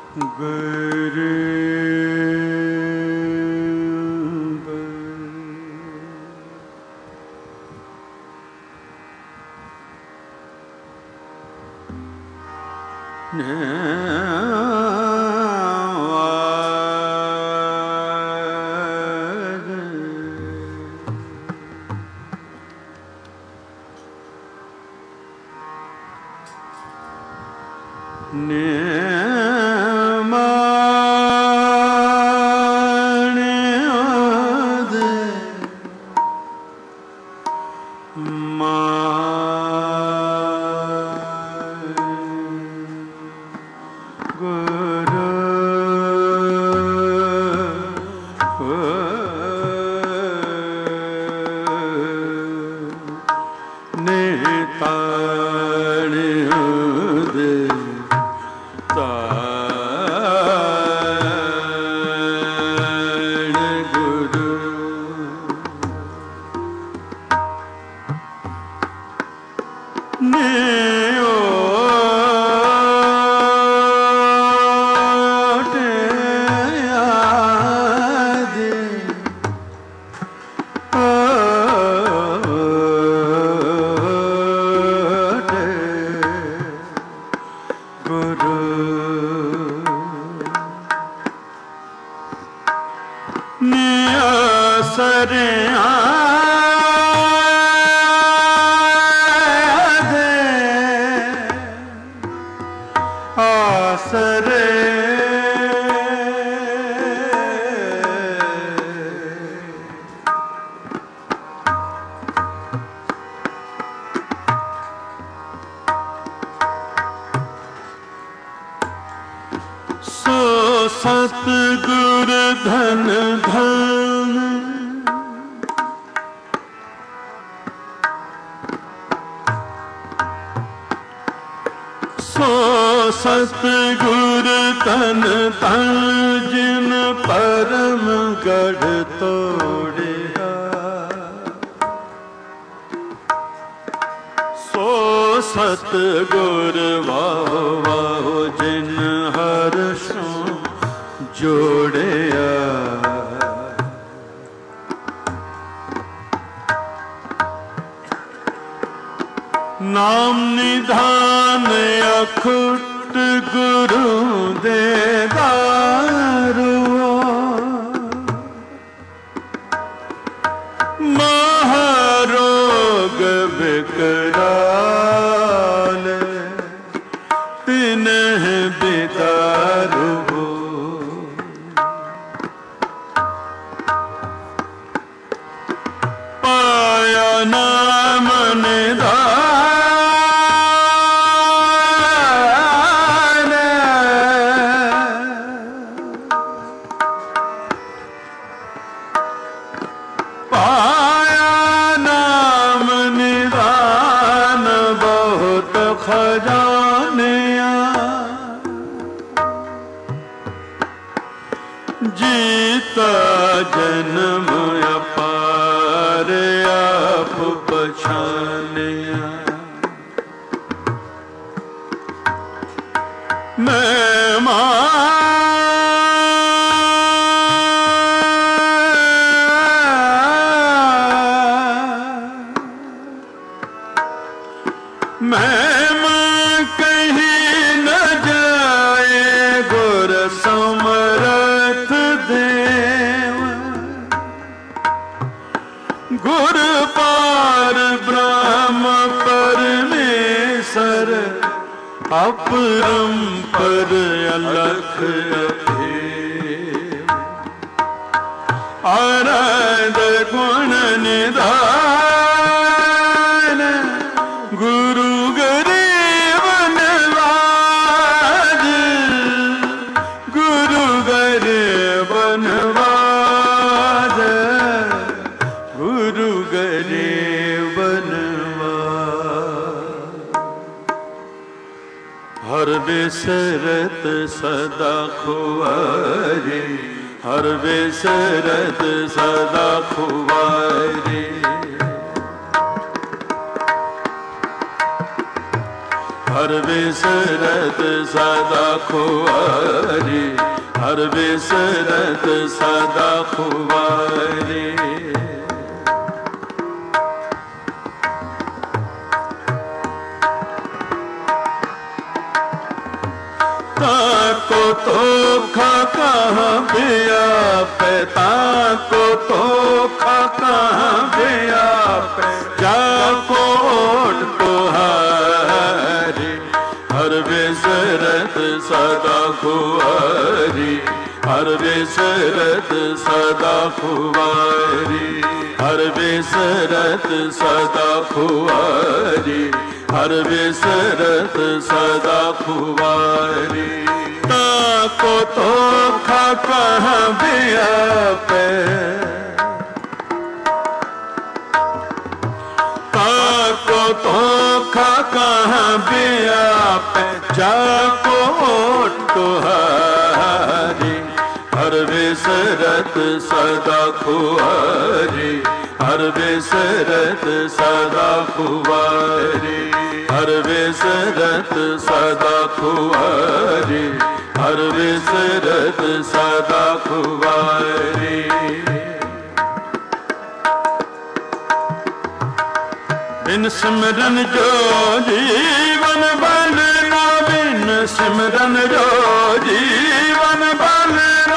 हर हर बिसरत सदा खुआरी, हर बिसरत सदा खुआरी। ताको धोखा कहाँ व्यापे, ताको धोखा कहाँ व्यापे, जाको ओट तुहारी। हर बिसरत सदा खुआरी, हर बिसरत सदा खुआरी, हर बिसरत सदा खुआरी, हर बिसरत सदा खुआरी। ताको धोखा कहाँ व्यापे, ताको धोखा कहाँ व्यापे, जाको ओट तुहारी। हर बिसरत सदा खुआरी, हर बिसरत सदा खुआरी, हर बिसरत सदा खुआरी, हर बिसरत सदा खुआरी। बिन सिमरन जो जीवन बलना, बिन सिमरन जो जीवन बलना।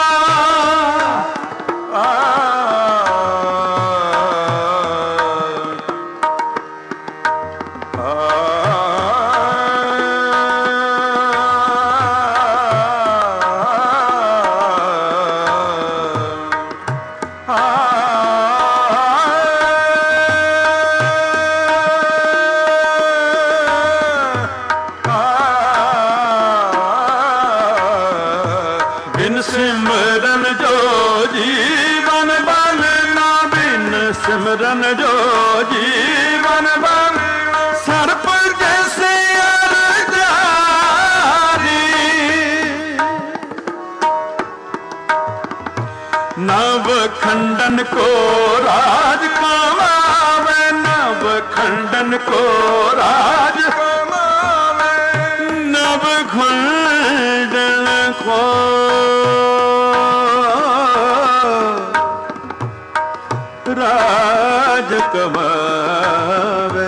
सिमरन जो जीवन बलना, बिन सिमरन जो जीवन बलना। सर्प जैसे अरजारी, नव खंडन को राज कमावे, नव खंडन को राज कमावे, नव खंडन को राज कमावे।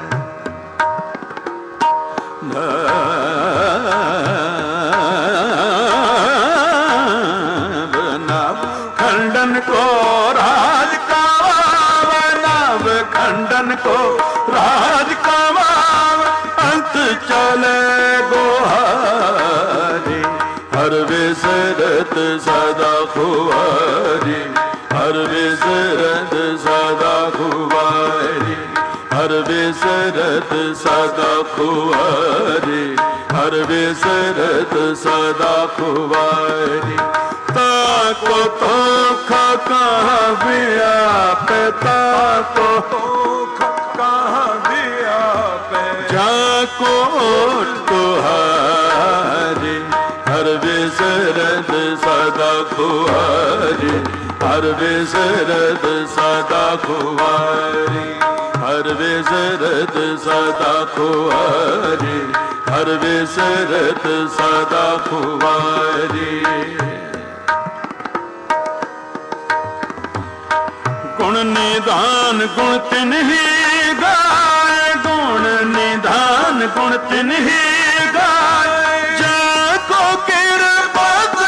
नव खंडन को राज कमावे, नव खंडन को राज कमावे। अंत चले गोहारी, हर बिसरत सदा खुआरी, हर बिसरत सदा खुआरी, हर बिसरत सदा खुआरी, हर बिसरत सदा खुआरी। ताको धोखा कहाँ व्यापे, ताको धोखा कहाँ व्यापे, जाको ओट तुहारी। हर बिसरत सदा खुआरी, हर बिसरत सदा खुआरी, हर बिसरत सदा खुआरी, हर बिसरत सदा खुआरी। गुण निधान गुण तिन्ही गाए, गुण निधान गुण तिन्ही गाए, जाको कृपा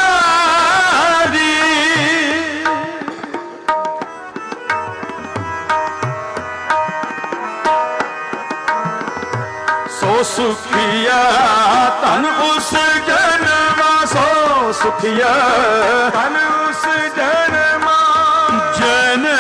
सो सुखिया तन उस जन्मा, सो सुखिया तन उस जन्मा, जन्मा।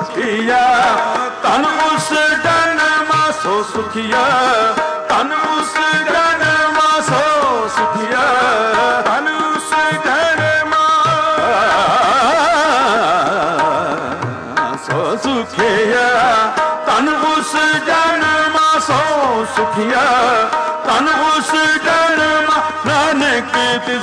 सुखिया तन उस सुखिया तन उस जन्म नानक तिस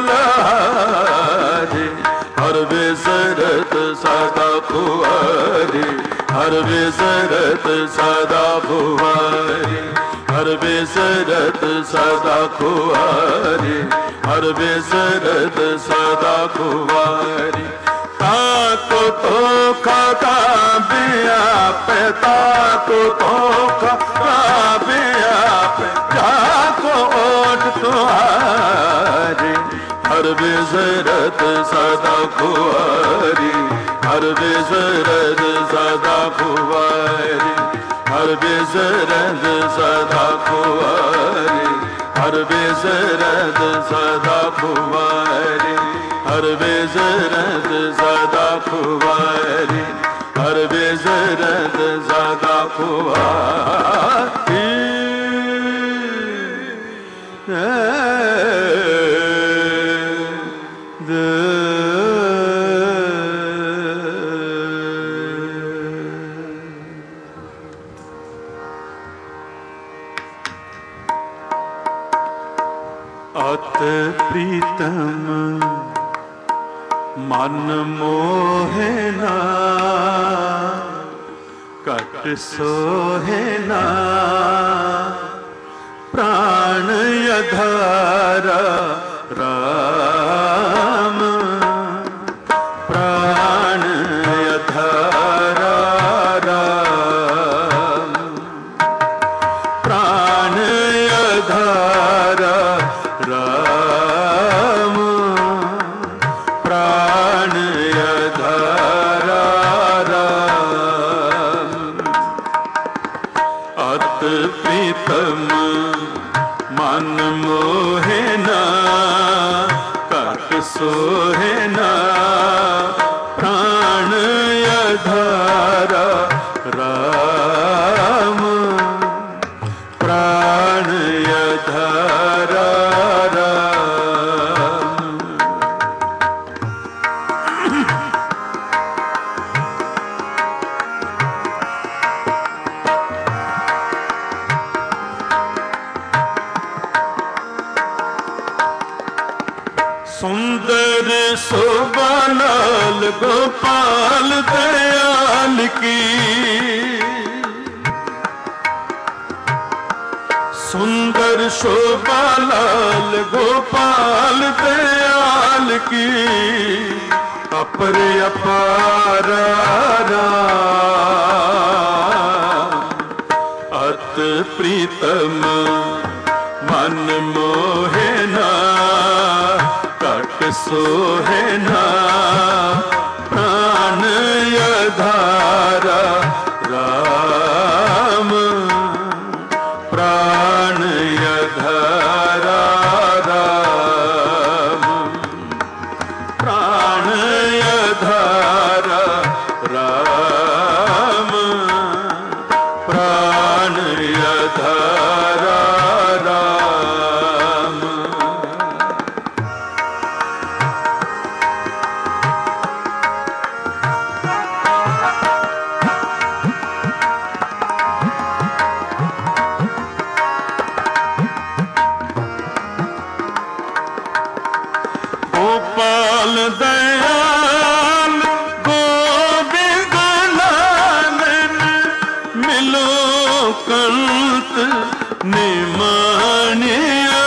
बलहारी हर विसरत सदा खुआरी हर विसरत सदा खुआरी हर विसरत सदा खुआरी हर विसरत सदा खुआरी ताको तो खा बिया पे ताको तो खा बिया पे जाको ओट तुम्हारी हर विसरत सदा खुआरी हर विसरत सदा खुआरी हर विसरत सदा खुआरी हर विसरत सदा खुआरी हर विसरत सदा खुआरी हर विसरत सदा खुआरी अत प्रीतम मन मोहे ना कट सोहे ना प्राण यधारा राम प्राण यधारा राम प्राण यधारा राम प्राण यधारा राम अत प्रीतम मन मोहे ना कट सोहे ना प्राण यधारा राम प्राण यधारा सुंदर शोभालाल गोपाल दयाल की सुंदर शोभालाल गोपाल दयाल की अपर अपार अत प्रीतम मन मोहे ना कट सोहे ना प्राण यधारा राम प्राण यधारा राम प्राण यधारा राम प्राण यधारा राम गोपाल दयाल गोविंद लालन मिलो कंत निमानिया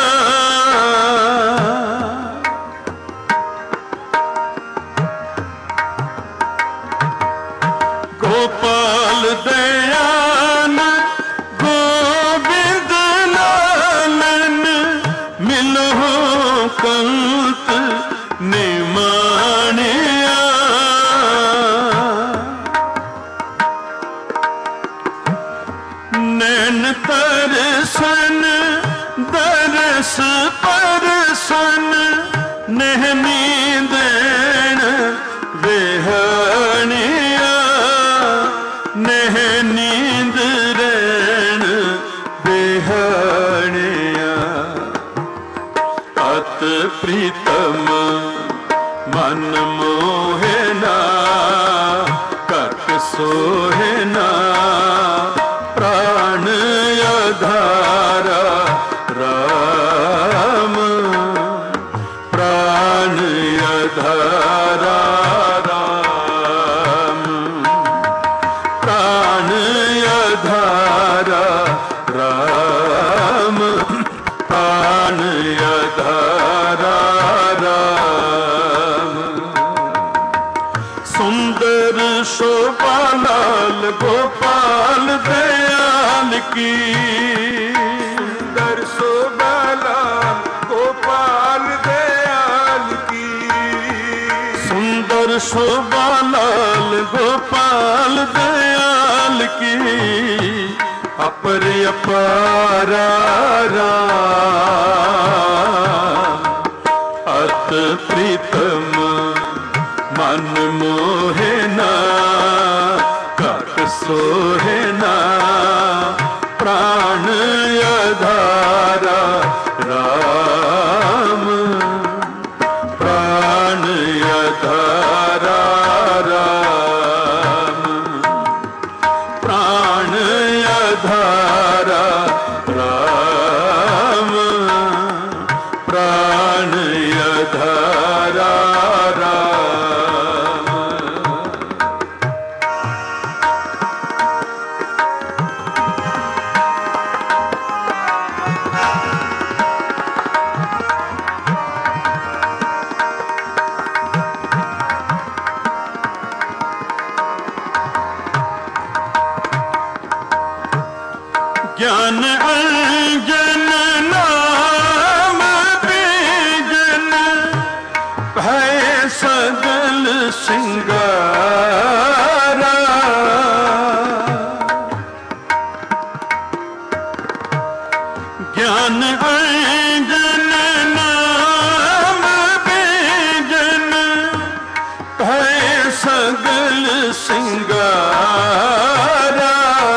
गोपाल दयाल गोविंद लालन मिलो कंत निमानिया नैन तरसन दरस परसन नहनी देन वेहनिया नहनी देन वेहनिया अत प्रीतम मन मोहे ना कट सोहे ना प्राण यधारा अधारा राम। सुंदर शोभा लाल गोपाल दयाल की, सुंदर शोभा लाल गोपाल दयाल की, सुंदर शोभा लाल गोपाल दयाल की, अपर अपारा राम। अत प्रीतम मन मोहे ना, कट सोहे ना, प्राण अधारा राम। प्राण अधारा राम, प्राण अधारा राम, प्राण अधारा राम। ज्ञान अंजन नाम बीजन, भय सगल सिंगारा। ज्ञान अंजन नाम बीजन, भय सगल सिंगारा।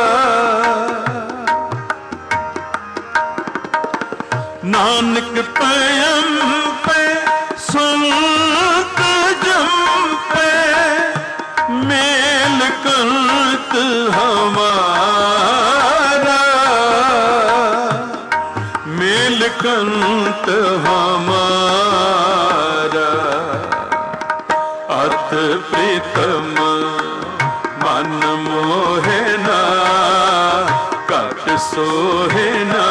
नानक पयम पे सुनत जम पे, मेल कंत हमारा, मेल कंत हमारा। अत प्रीतम मन मोहे ना, कट सोहे ना,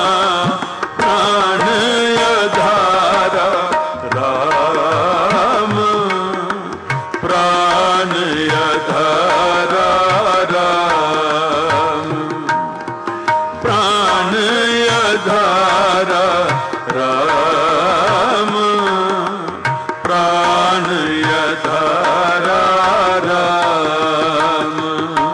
प्राण अधारा राम। प्राण अधारा राम, प्राण अधारा राम, प्राण अधारा राम।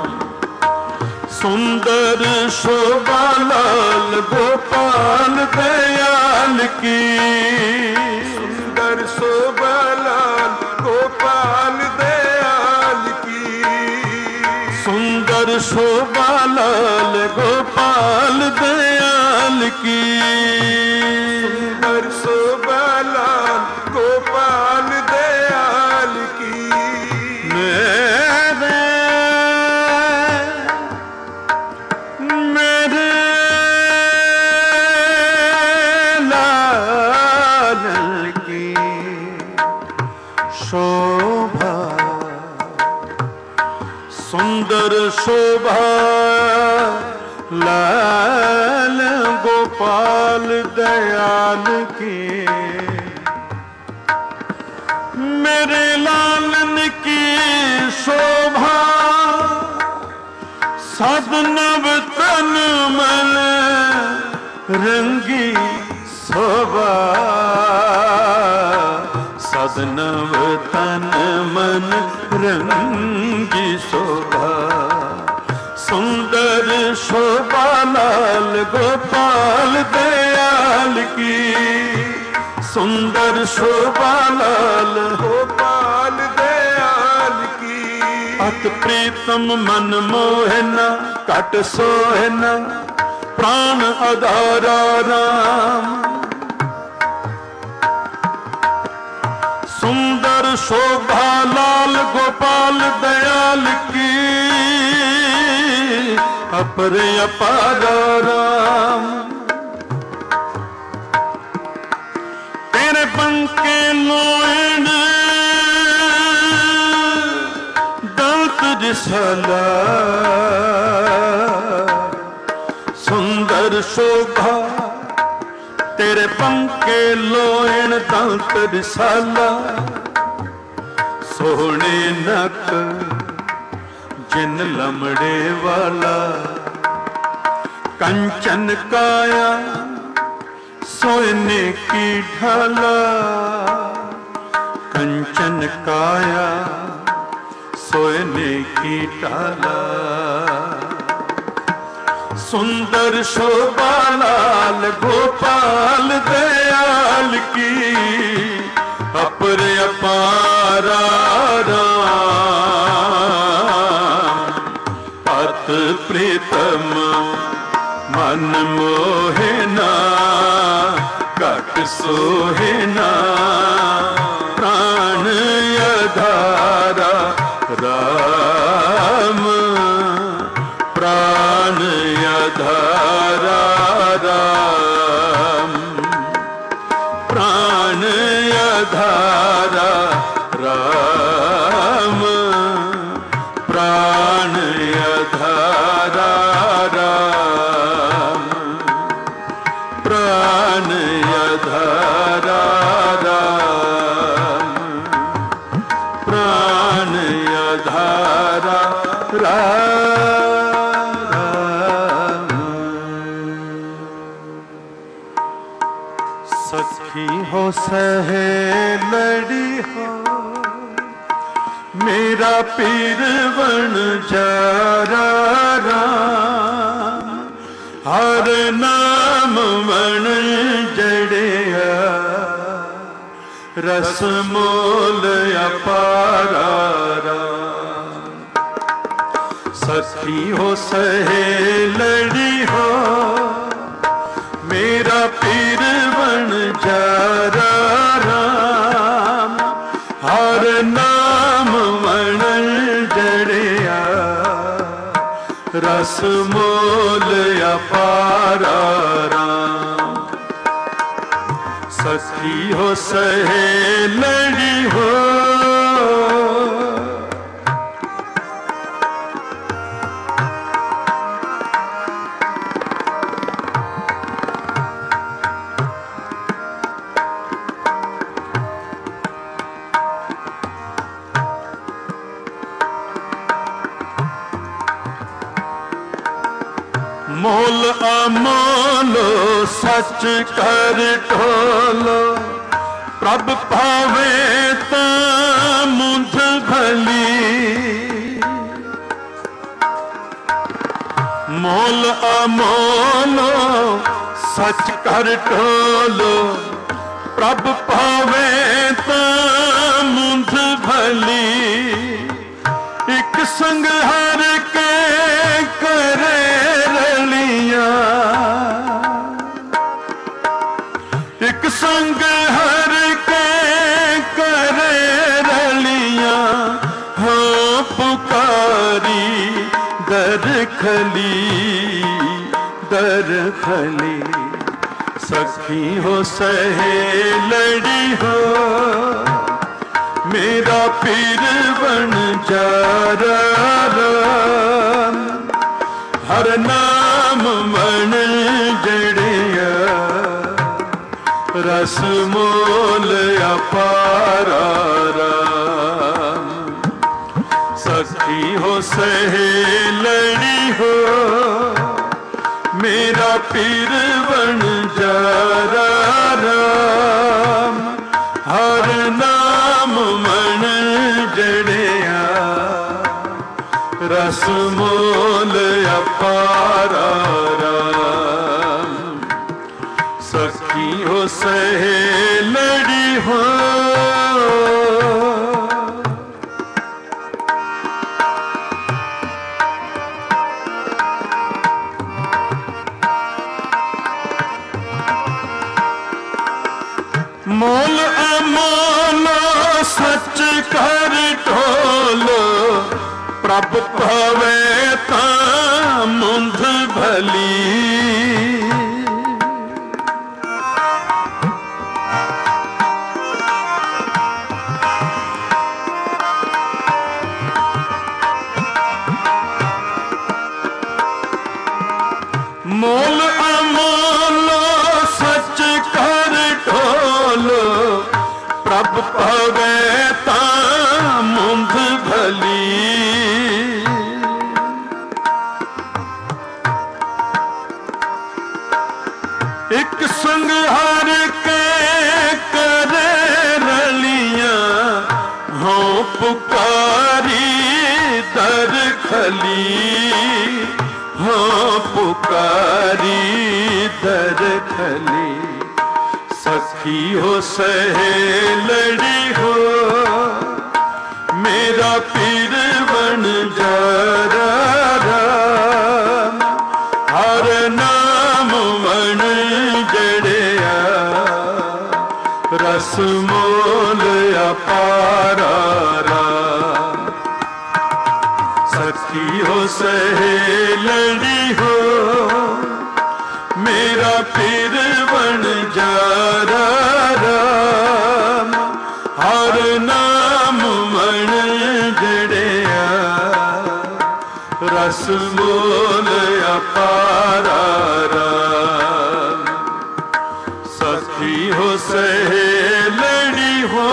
सुंदर शोभा लाल गोपाल दयाल की, सुंदर शोभा लाल गोपाल दयाल की, सुंदर शोभा लाल गोपाल दयाल की, सुंदर शोभा लाल गोपाल दयाल की। मेरे लाल की शोभा, सुंदर शोभा लाल गोपाल दयाल की। मेरे लालन की शोभा, सदनव तन मन रंगी शोभा, सदनव तन मन रंगी शोभा। सुंदर शोभा लाल गोपाल दयाल की, सुंदर शोभा लाल गोपाल दयाल की। अत प्रीतम मन मोहे ना, कट सोहे ना, प्राण अधारा राम। सुंदर शोभा लाल गोपाल दयाल की, अपर अपारा राम। तेरे पंके लोण दंत जिसला, सुंदर शोभा तेरे पंके लोयण दंत रिसाला सोहने नक जिन लमड़े वाला कंचन काया सोने की ढाला कंचन काया सोने की ढाला सुंदर शोभा लाल गोपाल दयाल की अपर अपारा राम पत प्रीतम मन मोहिना घट सोहिना प्राण यधारा राम प्राण यधारा राम प्राण यधारा राम प्राण यधारा राम प्राण यधारा राम प्राण यधारा राम। सखी हो सहेलड़ी हो मेरा पीर बन जारा राम हर नाम मन जड़िया रस मोल अपारा राम। सखी हो सहेलड़ी हो मेरा पीर बन जारा राम हर नाम मन जड़िया रस मोल अपारा राम। सखी हो सहेलड़ी हो मोल अमोलो सच कर ढोलो प्रभ पावे ता मुझ भली मोल अमोलो सच कर ढोलो प्रभ पावे ता मुझ भली एक संग हर के करे एक संग हर के करे रलियां हो पुकारी दर खली सखी हो सहेलड़ी हो मेरा पीर बन जारा राम हर नाम मन जड़िया रस मोल अपारा राम। सखी हो सहेलड़ी हो मेरा पीर बन जारा राम हर नाम मन जड़िया रस मोल अपारा राम। सखी हो सहेलड़ी हो मोल अमोलो सच कर ढोलो प्रभ पवे ता मुंध भली मोल अमोलो सच कर ਪ੍ਰਭ ਪਵੇ ਤਾਂ ਮੁੰਦ ਭਲੀ। ਇੱਕ ਸੰਗ ਹਰ ਕੇ ਕਰੇ ਰਲੀਆਂ, ਹੋਂ ਪੁਕਾਰੀ ਦਰ ਖਲੀ, ਹੋਂ ਪੁਕਾਰੀ ਦਰ ਖਲੀ। सखी हो सहेलड़ी हो मेरा पीर बन जारा राम, हर नाम बन जड़िया रस मोल अपारा राम। सखी हो सहेलड़ी हो मेरा पीर बन जारा राम, हर नाम मन जड़िया रस मोल अपारा राम। सखी हो सहेलड़ी हो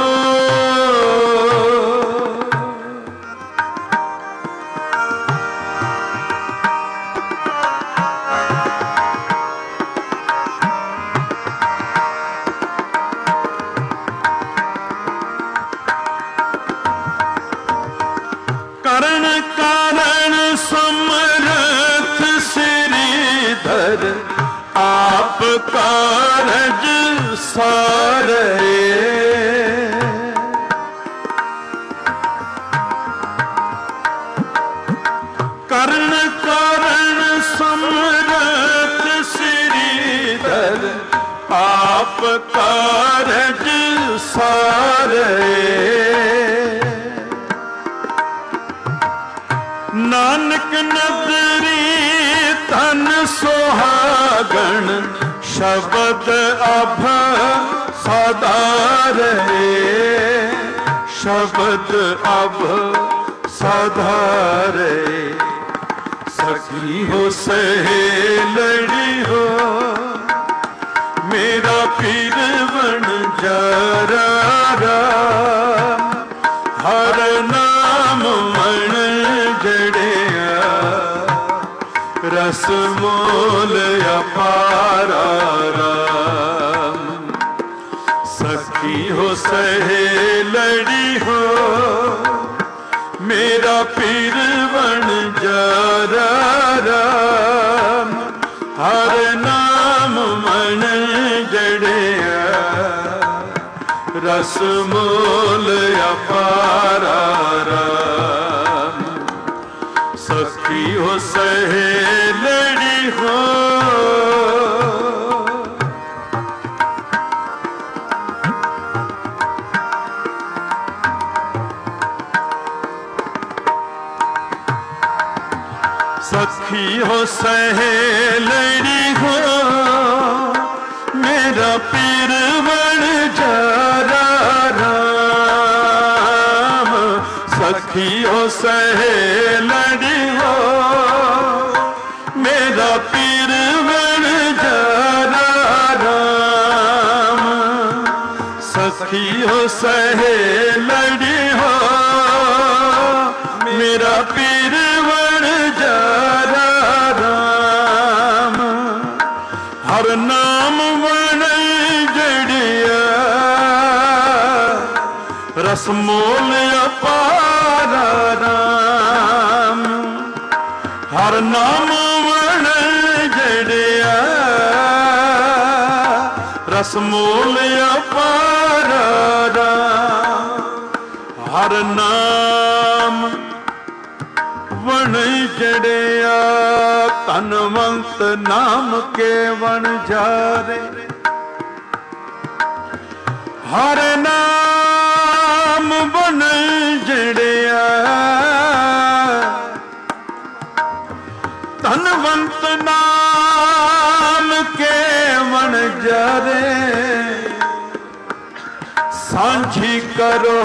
समर्थ श्रीधर आप कारज सारे। कर्ण कारण समर्थ श्रीधर आप कारज सारे। नानक नदरी तन सुहागण शब्द अभ सदा रहे, शब्द अभ सदा रहे। सखी हो सहेलड़ी हो मेरा पीर बन जारा राम, हर नाम मन जड़िया रस मोल अपारा राम। सखी हो सहेलड़ी हो मेरा पीर बन जारा राम, हर नाम मन जड़िया रस मोल अपारा राम। सखी हो सहेलड़ी हो सखी हो सहेलड़ी हो मेरा पीर बन जारा राम। सखी हो सहेलड़ी हो मेरा पीर बन जारा राम। सखी हो सहेलड़ी हो मेरा पीर बन जारा राम, हर नाम बन जड़िया रस मोल अपारा राम। हर नाम बन जड़िया रस मोल अपारा राम। हर नाम वण जड़िया तनवंत नाम के वन जारे। हर नाम वण जड़िया तनवंत नाम के वन जारे। सांझी करो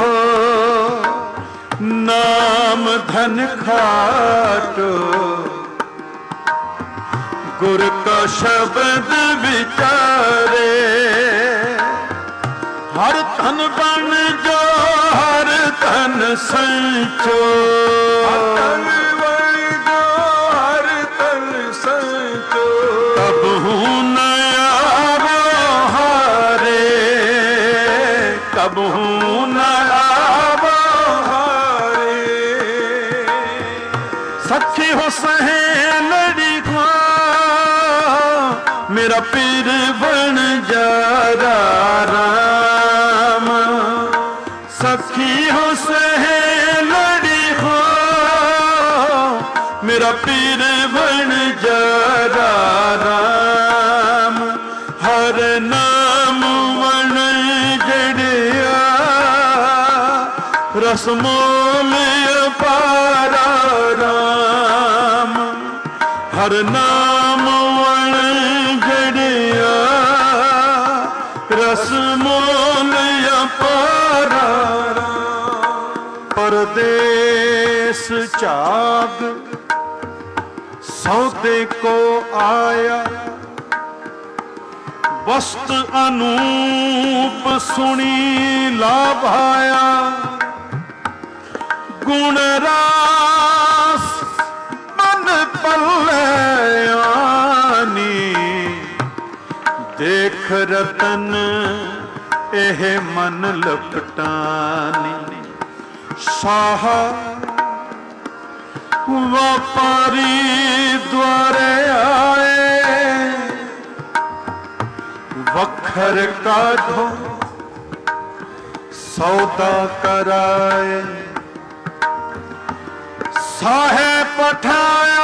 नाम धन खाटो, गुर का शब्द विचारे। हर धन बन जो हर धन संचो, धन बन जो हर धन संचो, तब हूँ न आवो हारे, कब हूँ न आवो हारे। सखी हो सहेलड़ी को मेरा पीर बन जा राम, सखी हो सहेलड़ी हो मेरा पीर बन जा राम। हर नाम वन जड़िया रसमोल पारा राम, हर नाम वन जड़िया रसमोल पारा। परदेस चाग सौदे को आया, वस्त अनूप सुनी लाभाया। गुण रास मन पल्लयानी, देख रतन एह मन लपटानी। शाह व्यापारी द्वारे आए, वखर काढ़ो सौदा कराए। साहे पठाया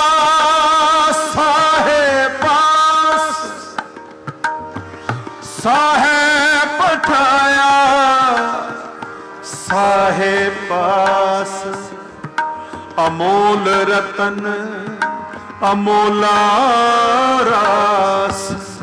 साहे पास, साहे पठाया साहे पास। अमोल रतन अमोला रास,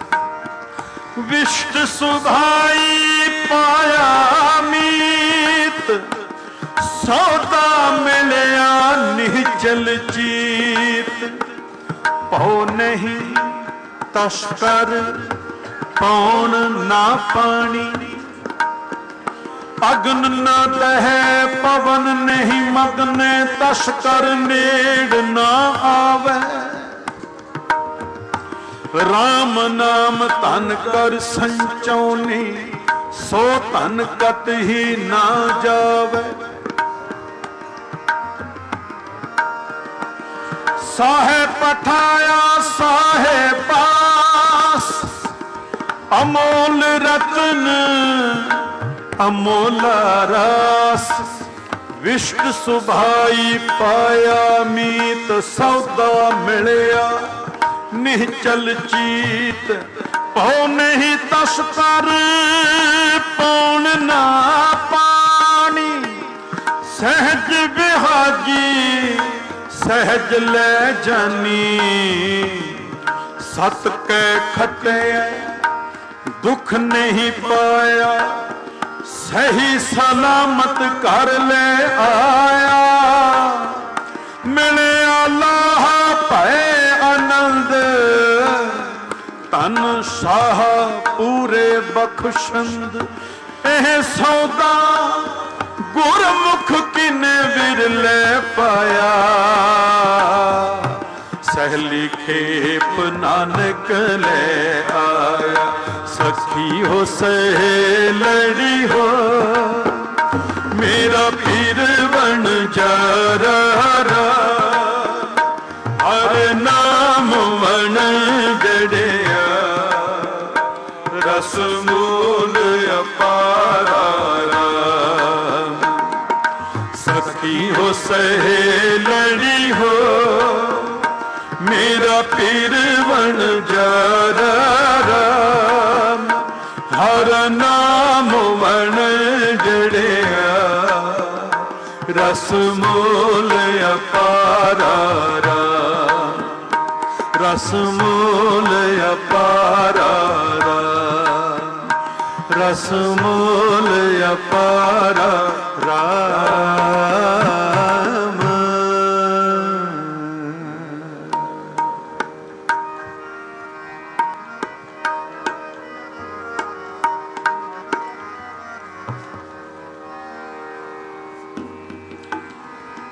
विष्ट सुभाई पाया मीत। सौदा मिलया निश्चल जीत, पौ नहीं तस्कर पौन ना पानी। अग्न न दहे पवन नहीं मग्न, तस्कर नेड़ ना आवे। राम नाम धन कर संचौनी, सो धन कत ही ना जावे। साहे पठाया साहे पास, अमोल रतन अमोला रास। विष्ट सुभाई पाया मीत, सौदा मिलया निश्चल चीत। पौ नहीं तस्कर पौन ना पानी, सहज बिहाजी सहज ले जानी। सत कै खटे दुख नहीं पाया, सही सलामत कर ले आया। मिले अल्लाह भय आनंद, तन शाह पूरे बख्शंद। एह सौदा गुरमुख किने विरले पाया, सहली खेप नानक ले आया। सखी हो सहेलड़ी हो मेरा पीर बन जा हर नाम वन जड़िया रसमूल अपारा। सखी हो सहेलड़ी हो मेरा पीर बन जा हर नाम वन जड़िया रसमूल अपारा। रसमूल अपारा, रसमूल अपारा राम।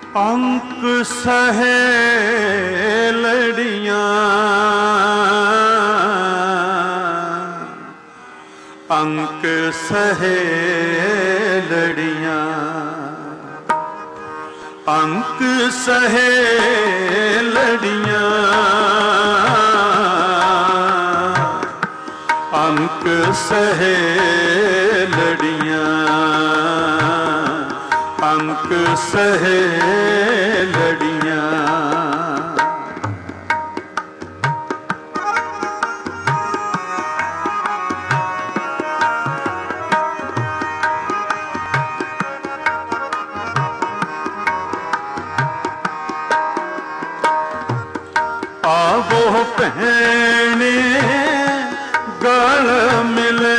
अंक सहेलड़ियाँ अंक सहेलड़ियाँ अंक सहेलड़ियाँ अंक सहेलड़ियाँ अंक सहेलड़ियाँ आवो भैने गल मिले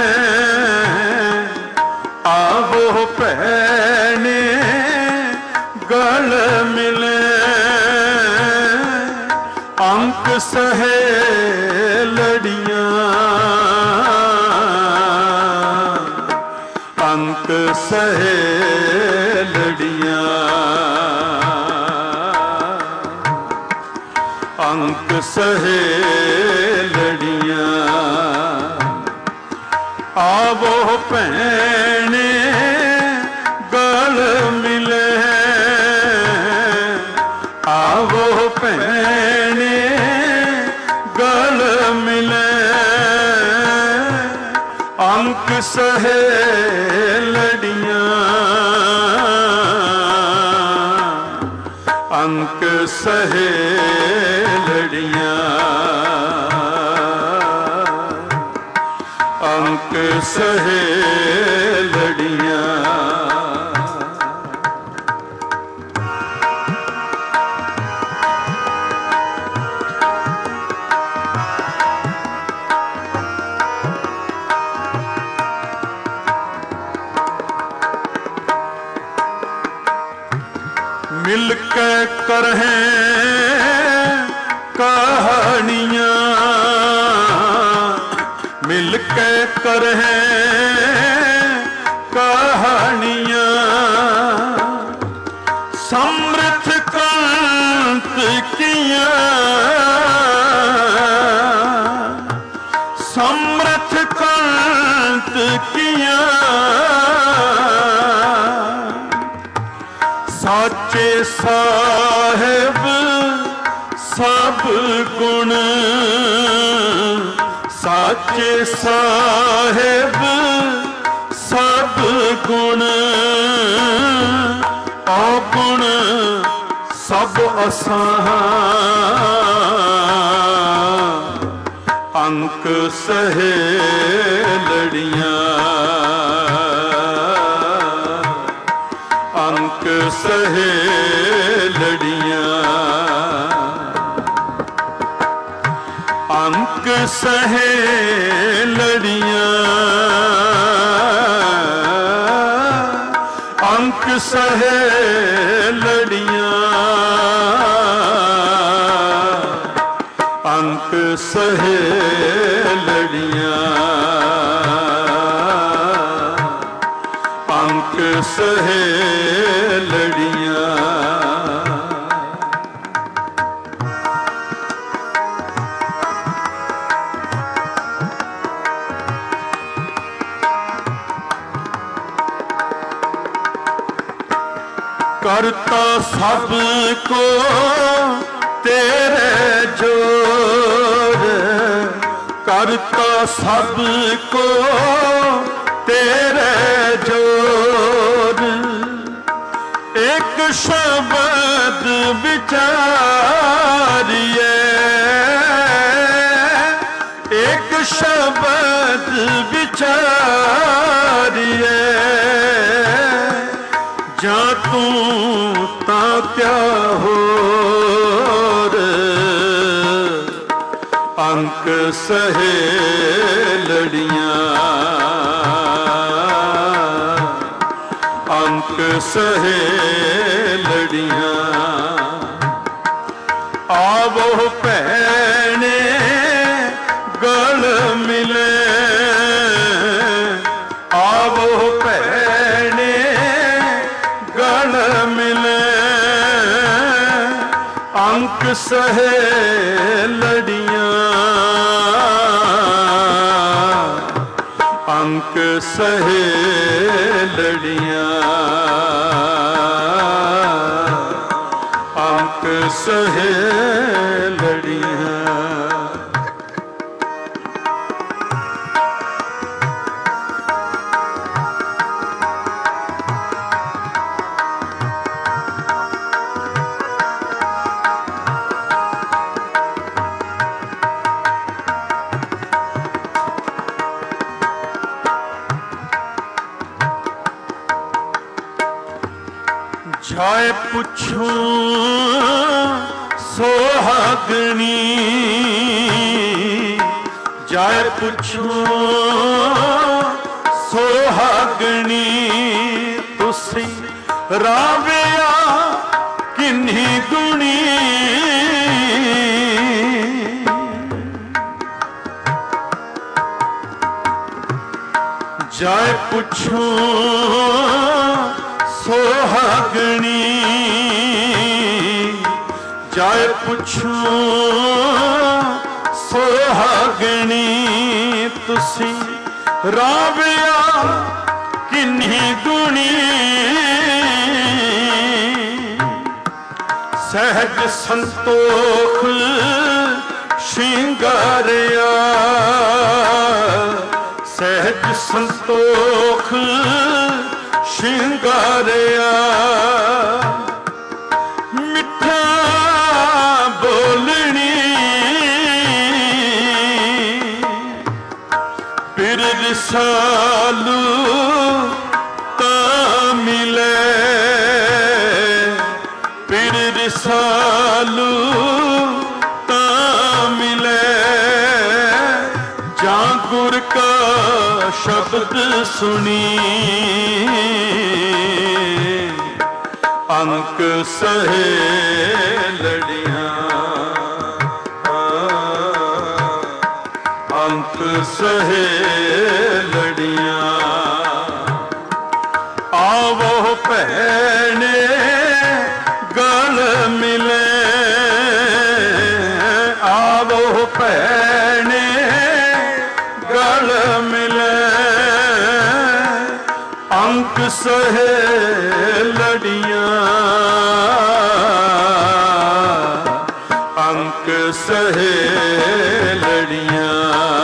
आवो भैने गल मिले अंक सहेलड़ियाँ अंक सहेलड़ियाँ अंक सहेलड़ियाँ आवो भैने गल मिले आवो भैने गल मिले अंक सहेलड़ियाँ अंक सहेलड़ियाँ अंक सहेलड़ियाँ मिलके करें कहानियाँ मिलके करें कहानियाँ समृद्ध कांत किया समृद्ध कांत किया साचे साहेब सब गुण साचे साहेब सब गुण अगुण सब असां अंक सहेलड़ियाँ अंक सहेलड़ियाँ अंक सहेलड़ियाँ अंक सहेलड़ियाँ अंक सहेलड़ियाँ अंक सहेलड़ियाँ करता सबको तेरे जोर करता सबको तेरे जोर एक शब्द विचारिए एक शब्द विचारिए जा तू ता क्या हो अंक सहेलड़ियाँ अंक सहेलड़ियाँ आवो भैने गल मिले आवो भैने गल मिले सहेलड़ियां अंक सहेलड़ियां अंक सहेलड़ियां। जाए पुछूं सोहागनी जाए पुछूं सोहागनी तुसी राविया किन्नी गुणी जाए पुछूं सोहागनी जाए पुछूं सोहागनी तुसी राविया किन्नी गुणी सहज संतोख श्रृंगारिया सहज संतोख श्रृंगारिया मिठा बोलनी फिर रसालू ता मिले फिर रसालू ता मिले जा गुर का शब्द सुनी अंक सहेलड़ियां अंक सहेलड़ियां। आवो भैने गल मिले आवो भैने गल मिले अंक सहेलड़ियां अंक सहेलड़ियां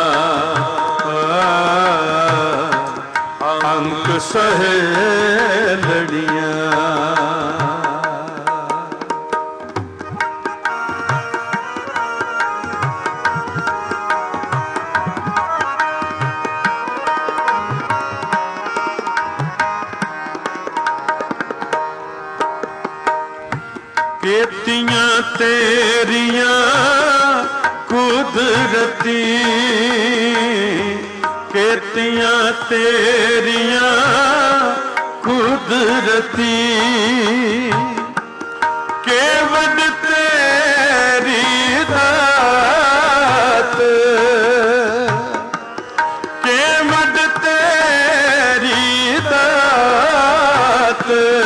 अंक सहेलड़ियां। केतियां तेरियां कुदरती केतियां तेरियां कुदरती केवट तेरी दात केवट तेरी दात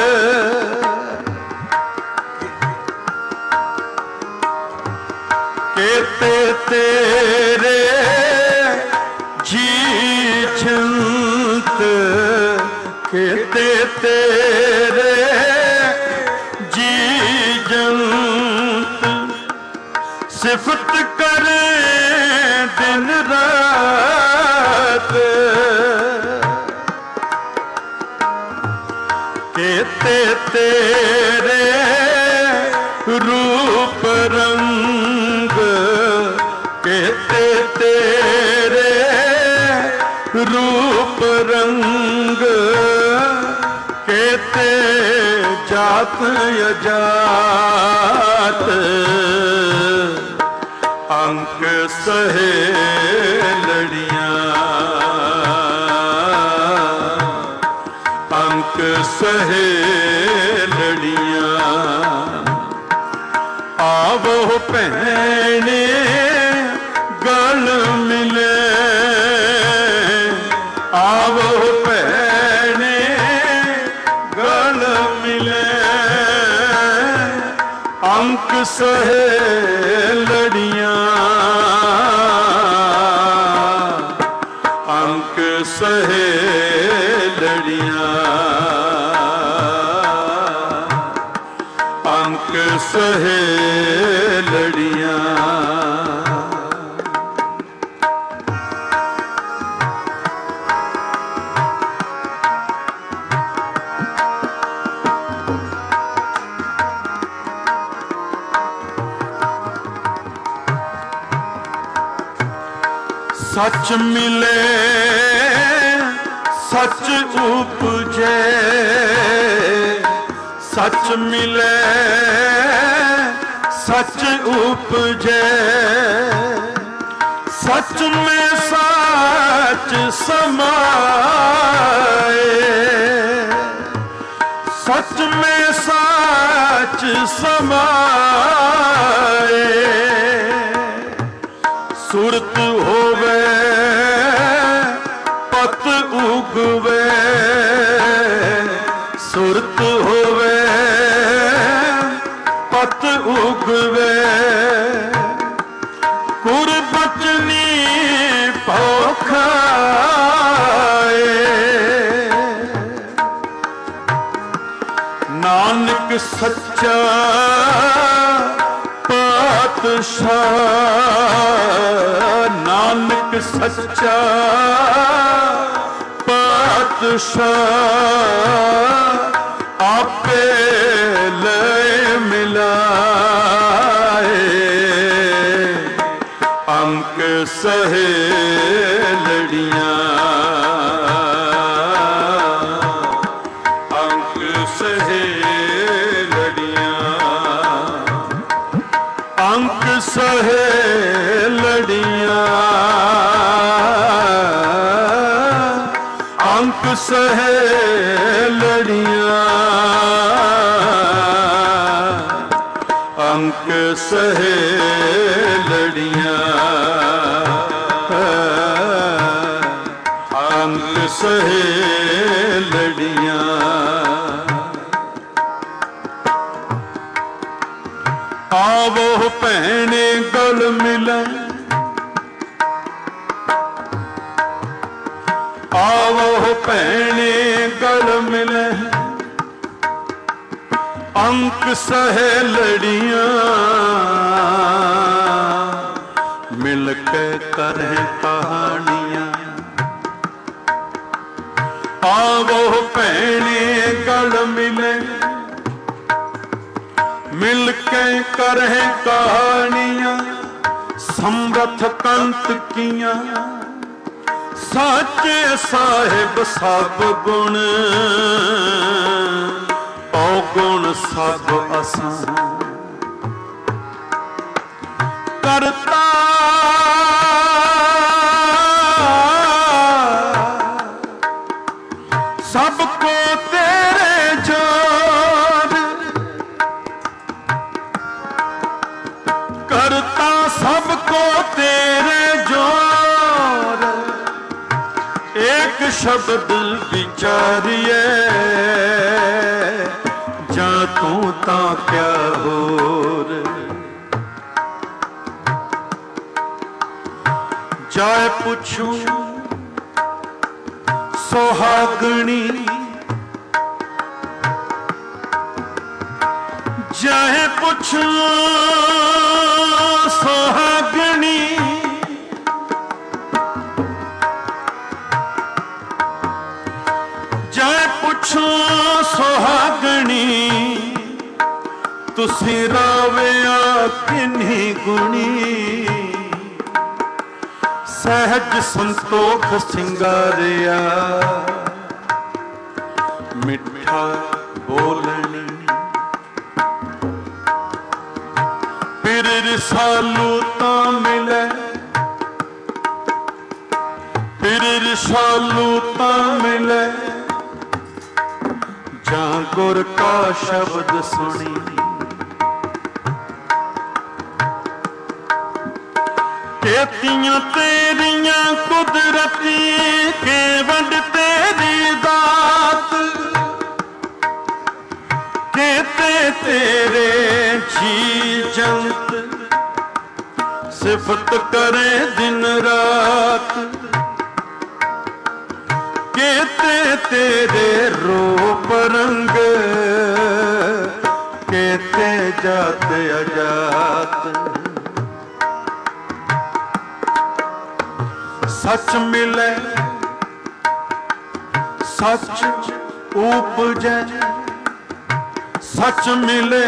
केते तेरे जी जंत केते तेरे जी जंत सिफत करे दिन रात केते तेरे रूप रंग केते तेरे रूप रंग केते जात अजात अंक सहेलड़ियां अंक सहेलड़ियां। आवो भैने गल मिले आवो भैने गल मिले अंक अंक सहेलड़ियां अंक सहेलड़ियां अंक सहेलड़ियां सच मिले सच उपजे सच मिले सच उपजे सच में सच समाए सच में सच समाए सुरत होवे पत उगवे सुरत होवे पत उगवे कुर बचनी भौखाए नानक सच्चा पातशाह नानक सच्चा पातशाह आपे ले मिलाए अंक सहेलड़ियां अंक सहेलड़ियां अंक सहेलड़ियां अंक सहेलड़ियां अंक सहेलड़ियां अंक सहेलड़ियां आवो भैने गल मिले आवो भैने गल मिले अंक सहेलड़ियां मिल के करें कहानियां आवो भैने गल मिले मिल के करें कहानियां समरथ कंत कियां साचे साहिब सब गुण औगुण सब असां करता सबको तेरे जोर करता सबको तेरे जोर एक शब्द विचारिए जा तू ता क्या होर जाए पुछूं सुहागणी जाए पुछूं सुहागणी जाए पुछूं सुहागणी तुसी राविया किन्नी गुणी सहज संतोख सिंगारिया मिठा बोलनी फिर रसालू ता मिले फिर रसालू ता मिले जा गुर का शब्द सुनी केतियां तेरियां कुदरती के वंड तेरी दात केते तेरे जी सिफत करे दिन रात, केते तेरे रूप रंग, केते जात अजात। सच मिले सच उपजै, सच मिले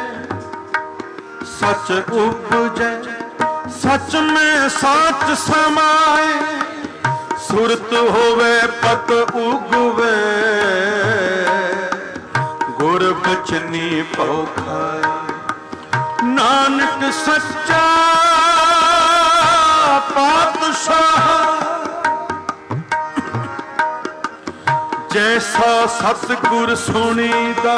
सच उपजै, सच में सच समाए, सुरत होवे पत उगवे, गुर बचनी पौ खाए। नानक सच्चा पातशाह, जैसा सतगुर सुनीदा,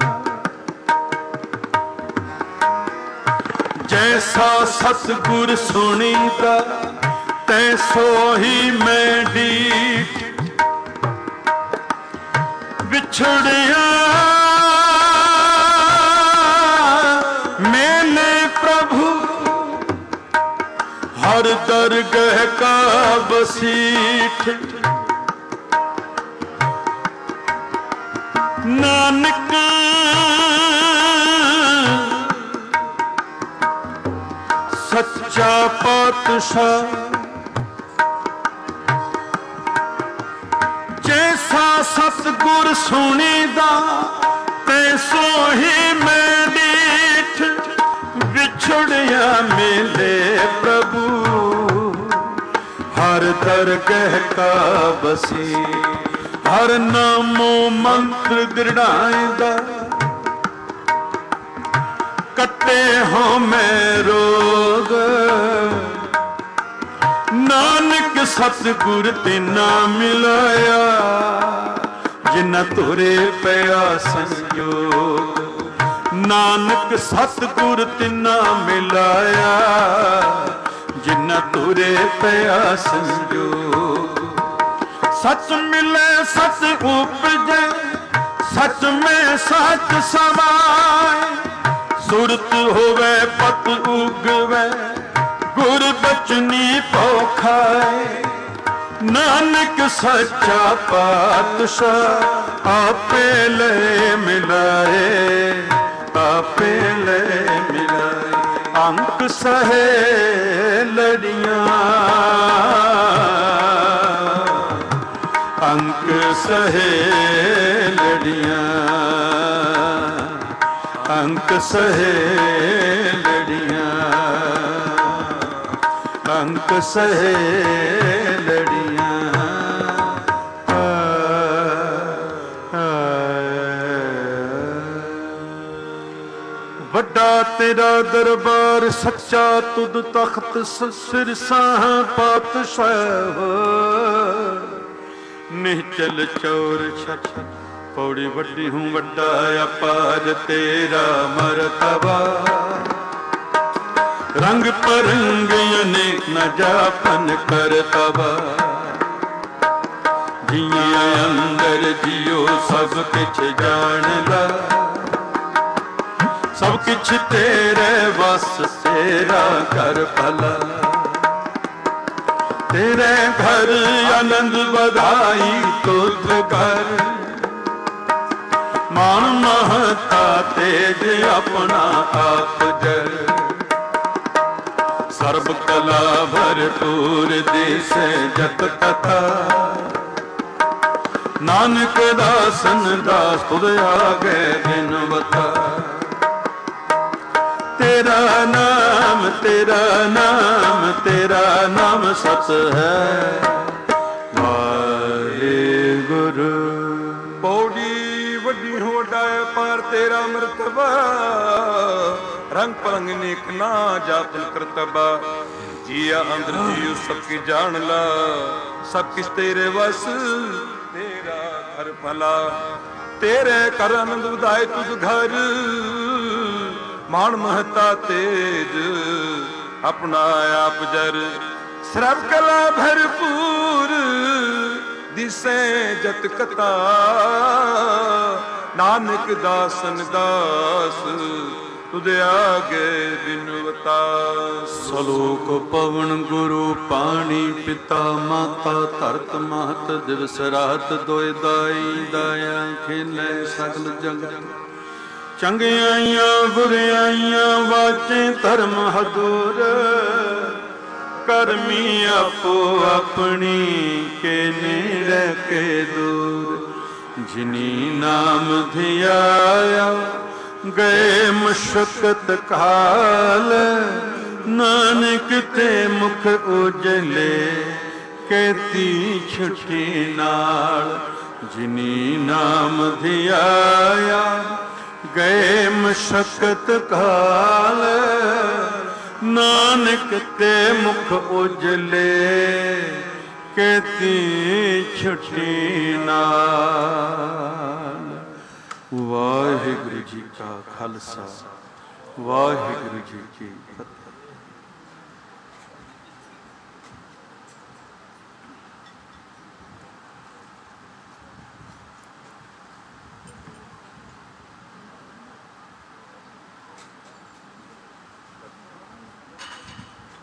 जैसा सतगुर सुनीदा, तैसो ही मैं डीठ। बिछड़िया मैंने प्रभु, हर दरगह का बसीठ। नानक सच्चा पातशाह, जैसा सतगुर सुनीदा, तैसो ही मैं डीठ। बिछड़िया मिले प्रभु, हर दरगह का बसी। हर नामो मंत्र दृढ़ाइंदा, कटे हो मैं रोग। नानक सतगुर तिना मिलाया, जिन्ना तुरे पया संयोग। नानक सतगुर तिना मिलाया, जिन्ना तुरे पया संयोग। सच मिले सच उपजै, सच में सच समाए, सुरत होवे पत उगवे, गुर बचनी पौ खाए। नानक सच्चा पातशाह, आपे ले मिलाए, आपे ले मिलाए। अंक सहे लड़ियां, अंक सहे लड़ियां, अंक सहे लड़ियां, अंक सहे लड़ियां। वड्डा तेरा दरबार सच्चा, तुद तख्त सिर साह पातशाह। निश्चल चौर छत पौड़ी वड्डी हूँ, वड्डा अपार तेरा मरतबा। रंग परंग अनेक न जापन करतबा। जिया अंदर जियो सब किछ जान ला, सब किछ तेरे बस तेरा कर भला। तेरे घर आनंद बधाई तुझ घर, मान महता तेज अपना आप जर। सर्ब कला भरपूर दिसे जत कथा, नानक दासन दास तुझ आगे दिन बता। तेरा नाम तेरा नाम तेरा नाम सत है वाहेगुरु। पौड़ी वड्डी होड़ा पार तेरा मरतबा, रंग पलंग नेक ना जापन करतबा। जिया अंदर जियो सबकी जान ला, सब किस तेरे वस तेरा घर भला। तेरे कर आनंद उदाय तुझ घर, मान महता तेज अपना आप जर। सर्व कला भरपूर दिसे जत कथा, नानक दासन दास ਤੁਧ ਆਗੇ ਬਿਨਵਤਾ। ਸਲੋਕ ਪਵਨ ਗੁਰੂ ਪਾਣੀ ਪਿਤਾ ਮਾਤਾ ਧਰਤ ਮਹਤ ਦਿਵਸ ਰਾਤ ਦੋਇ ਦਾਈ ਦਾਇਆ ਖੇਲੇ ਸਗਲ ਜਗਤ। ਚੰਗਿਆਈਆਂ ਬੁਰਿਆਈਆਂ ਵਾਚੇ ਧਰਮ ਹਦੂਰ ਕਰਮੀ ਆਪੋ ਆਪਣੀ ਕੇ ਨੇੜੇ ਕੇ ਦੂਰ। ਜਿਨੀ ਨਾਮ ਧਿਆਇਆ ਗਏ ਮੁਸ਼ਕਤ ਕਾਲ ਨਾਨਕ ਤੇ ਮੁਖ ਉਜਲੇ ਕੇਤੀ ਛੁੱਟੀ ਨਾਲ। ਜਿਨੀ ਨਾਮ ਧਿਆਇਆ ਗਏ ਮੁਸ਼ਕਤ ਕਾਲ ਨਾਨਕ ਤੇ ਮੁਖ ਉਜਲੇ ਕੇਤੀ ਛੁੱਟੀ ਨਾਲ। ਵਾਹਿਗੁਰੂ ਜੀ ਕਾ ਖਾਲਸਾ ਵਾਹਿਗੁਰੂ ਜੀ ਕੀ ਫਤਿਹ।